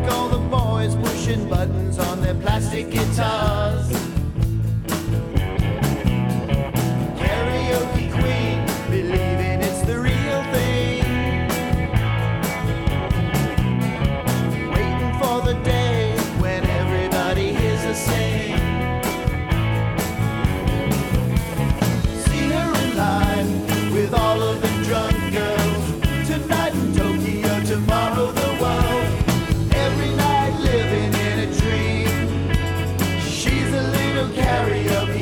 all the boys pushing buttons on their plastic guitars. Karaoke queen, believing it's the real thing. Waiting for the day when everybody hears her sing. Seen her in line with all of the drunk girls. Tonight in Tokyo, tomorrow the world. Every night living in a dream. She's a little karaoke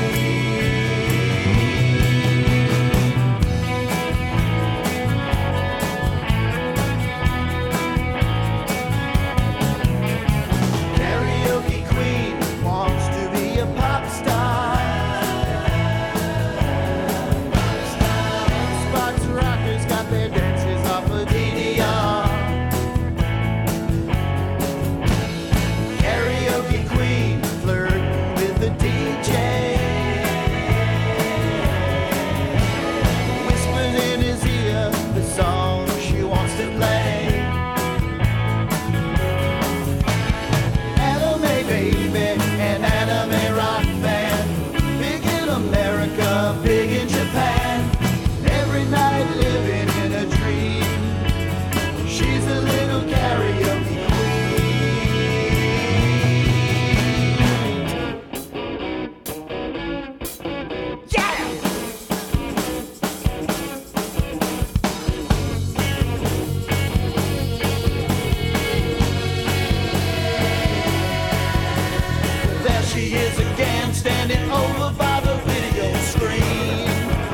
she is again, standing over by the video screen,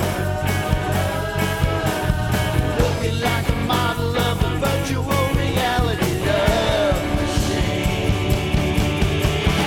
looking like a model of a virtual reality love machine.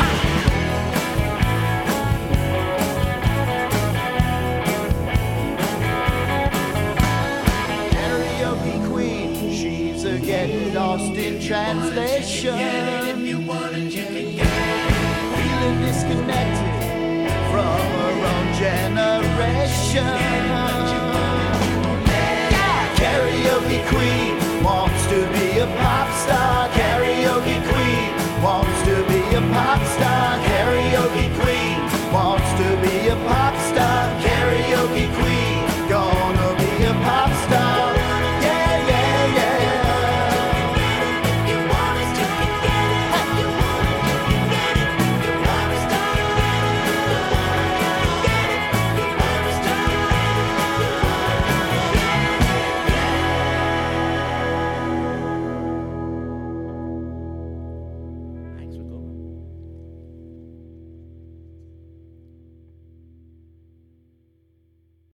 Karaoke queen, she's a getting lost in translation. If you want it, you can get it. Feeling disconnected from her own generation. Yeah. Karaoke queen wants to be a pop